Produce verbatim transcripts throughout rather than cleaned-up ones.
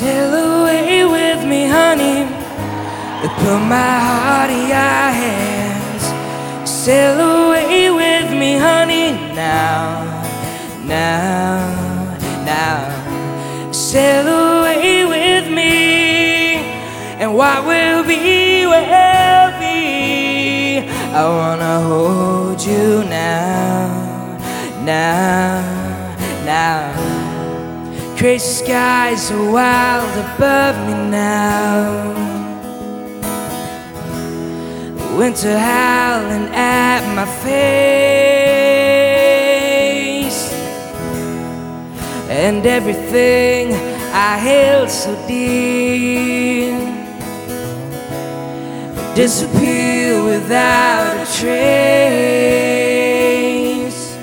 Sail away with me, honey. Put my heart in your hands. Sail away with me, honey. Now, now, now. Sail away with me, and what will be will be. I wanna hold you now, now, now. Crazy skies are wild above me now. Winter howling at my face, and everything I held so dear disappear without a trace.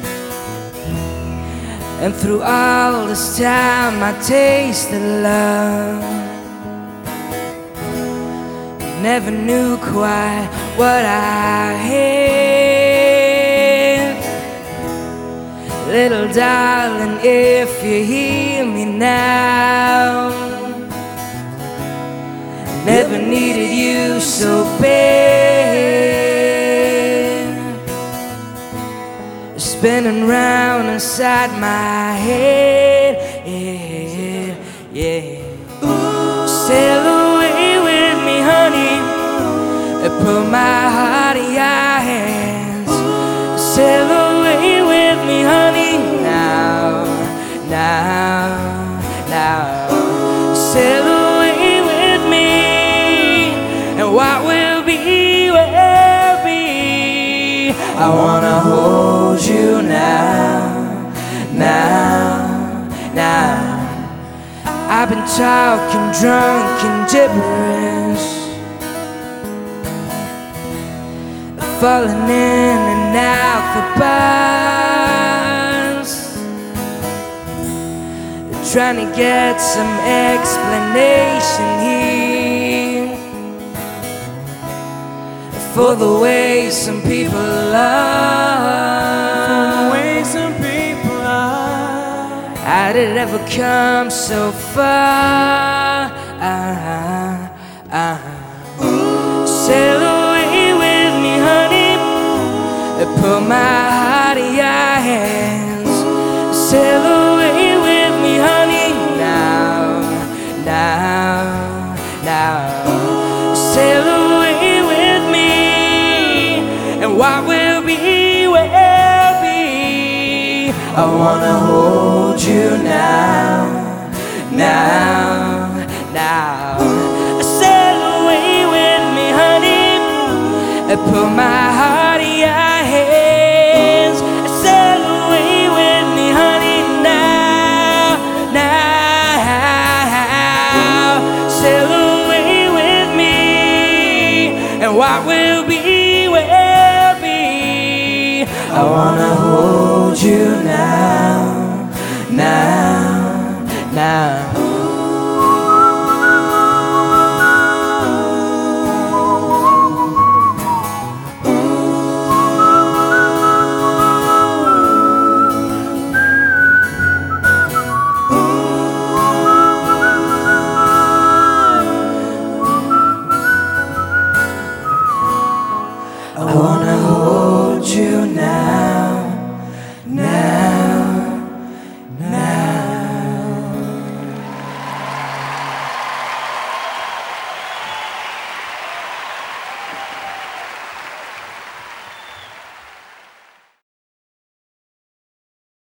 And through all this time I tasted love, never knew quite what I had. Little darling, if you hear me now, never needed you so bad. Spinning round inside my head, yeah, yeah. Sail away with me, honey. Put my heart in your hands. Sail away with me, honey. Now, now, now. Sail away with me, and what will be, will be. I wanna hold you now, now, now. I've been talking drunk and gibberish, falling in and out the bars, trying to get some explanation here for the way some people are. The way some people are. How did it ever come so far? Uh-huh, uh-huh. Sail away with me, honey. Put my heart in your hands. Sail away with me, honey. Now, now, now. Sail away with me, and what will be, will be. I wanna hold you now, now, now. Sail away with me, honey. Put my heart in your hands. Sail away with me, honey. Now, now. Sail away with me, and what will be, will be. I wanna hold you now, now, now. I wanna hold you now.